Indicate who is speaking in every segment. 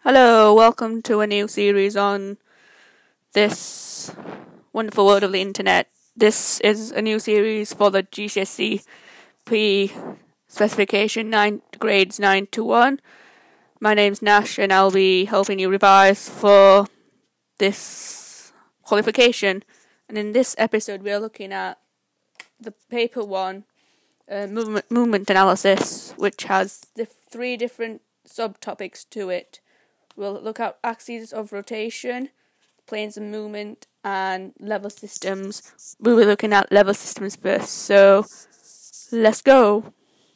Speaker 1: Hello, welcome to a new series on this wonderful world of the internet. This is a new series for the GCSE PE specification grades 9 to 1. My name's Nash and I'll be helping you revise for this qualification. And in this episode we are looking at the paper 1 movement analysis, which has three different subtopics to it. We'll look at axes of rotation, planes of movement, and level systems. We'll be looking at level systems first, so let's go.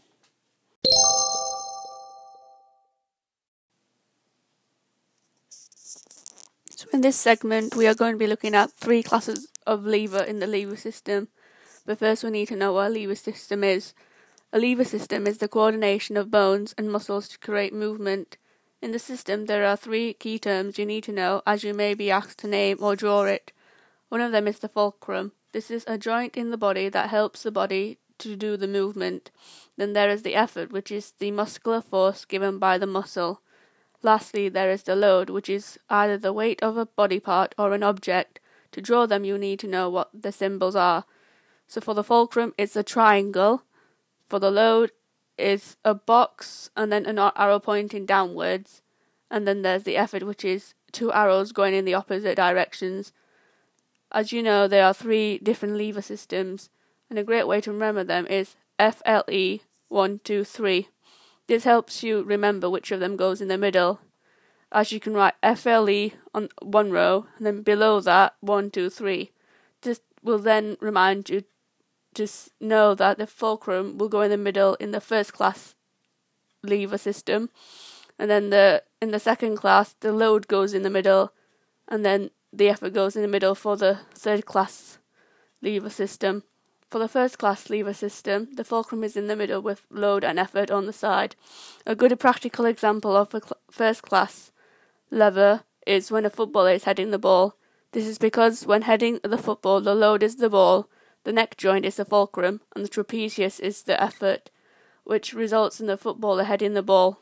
Speaker 1: So in this segment, we are going to be looking at three classes of lever in the lever system. But first we need to know what a lever system is. A lever system is the coordination of bones and muscles to create movement. In the system, there are three key terms you need to know, as you may be asked to name or draw it. One of them is the fulcrum. This is a joint in the body that helps the body to do the movement. Then there is the effort, which is the muscular force given by the muscle. Lastly, there is the load, which is either the weight of a body part or an object. To draw them, you need to know what the symbols are. So for the fulcrum, it's a triangle. For the load, is a box and then an arrow pointing downwards, and then there's the effort, which is two arrows going in the opposite directions. As you know, there are three different lever systems, and a great way to remember them is FLE 1, 2, 3. This helps you remember which of them goes in the middle, as you can write FLE on one row and then below that 1, 2, 3. This will then remind you to know that the fulcrum will go in the middle in the first class lever system, and then in the second class the load goes in the middle, and then the effort goes in the middle for the third class lever system. For the first class lever system, the fulcrum is in the middle with load and effort on the side. A good practical example of a first class lever is when a footballer is heading the ball. This is because when heading the football, the load is the ball, the neck joint is the fulcrum, and the trapezius is the effort, which results in the footballer heading the ball.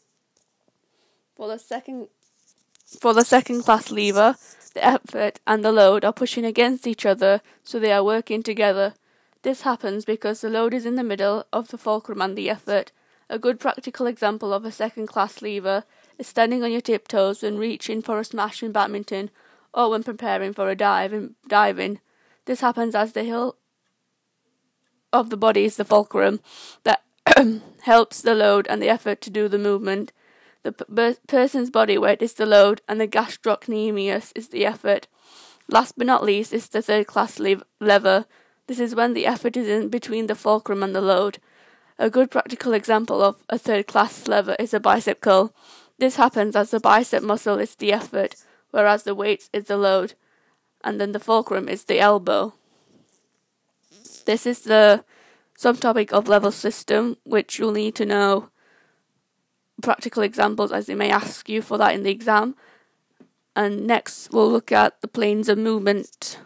Speaker 1: For the second class lever, the effort and the load are pushing against each other, so they are working together. This happens because the load is in the middle of the fulcrum and the effort. A good practical example of a second class lever is standing on your tiptoes when reaching for a smash in badminton, or when preparing for a diving. This happens as the heel of the body is the fulcrum that helps the load and the effort to do the movement. The person's body weight is the load, and the gastrocnemius is the effort. Last but not least is the third class lever. This is when the effort is in between the fulcrum and the load. A good practical example of a third class lever is a bicep curl. This happens as the bicep muscle is the effort, whereas the weight is the load, and then the fulcrum is the elbow. This is the subtopic of level system, which you'll need to know practical examples, as they may ask you for that in the exam. And next we'll look at the planes of movement.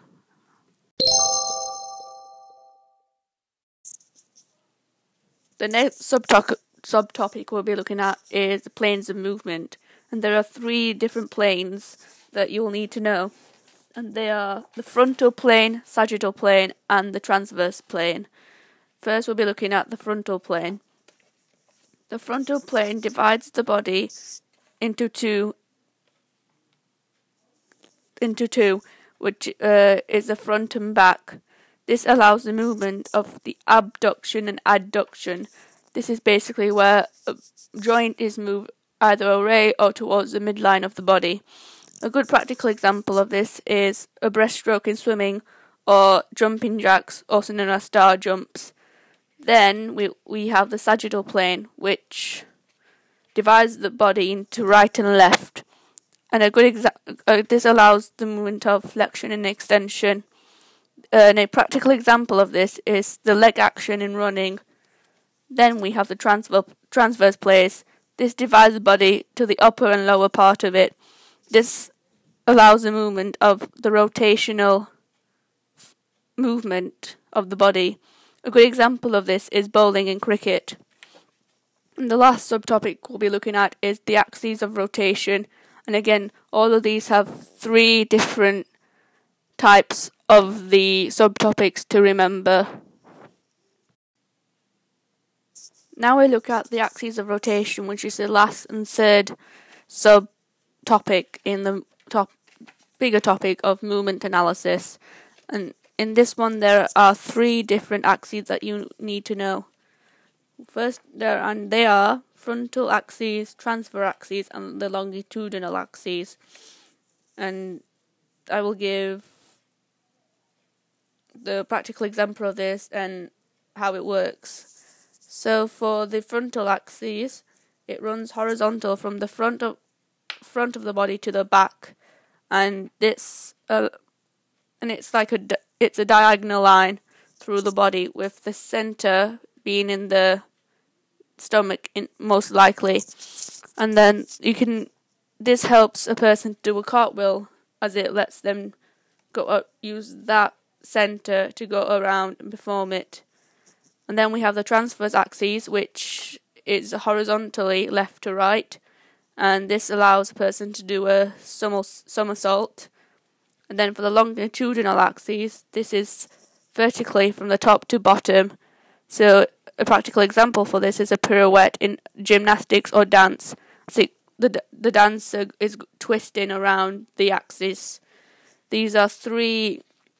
Speaker 1: The next subtopic we'll be looking at is the planes of movement, and there are three different planes that you'll need to know. And they are the frontal plane, sagittal plane, and the transverse plane. First we'll be looking at the frontal plane. The frontal plane divides the body into two, which is the front and back. This allows the movement of the abduction and adduction. This is basically where a joint is moved either away or towards the midline of the body. A good practical example of this is a breaststroke in swimming, or jumping jacks, also known as star jumps. Then we have the sagittal plane, which divides the body into right and left. And this allows the movement of flexion and extension. And a practical example of this is the leg action in running. Then we have the transverse plane. This divides the body to the upper and lower part of it. This allows the movement of the rotational movement of the body. A good example of this is bowling and cricket. And the last subtopic we'll be looking at is the axes of rotation. And again, all of these have 3 different types of the subtopics to remember. Now we look at the axes of rotation, which is the last and third subtopic in the bigger topic of movement analysis. And in this one there are 3 different axes that you need to know. First, they are frontal axes, transverse axes, and the longitudinal axes. And I will give the practical example of this and how it works. So for the frontal axis, it runs horizontal from the front of the body to the back, and it's a diagonal line through the body, with the center being in the stomach most likely. And then this helps a person do a cartwheel, as it lets them use that center to go around and perform it. And then we have the transverse axis, which is horizontally left to right, and this allows a person to do a somersault. And then for the longitudinal axis, this is vertically from the top to bottom. So a practical example for this is a pirouette in gymnastics or dance. So the dancer is twisting around the axis. These are 3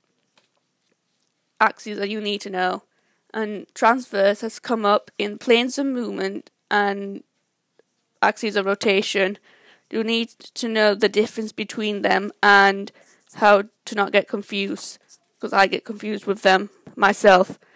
Speaker 1: axes that you need to know. And transverse has come up in planes of movement and axes of rotation. You need to know the difference between them and how to not get confused, because I get confused with them myself.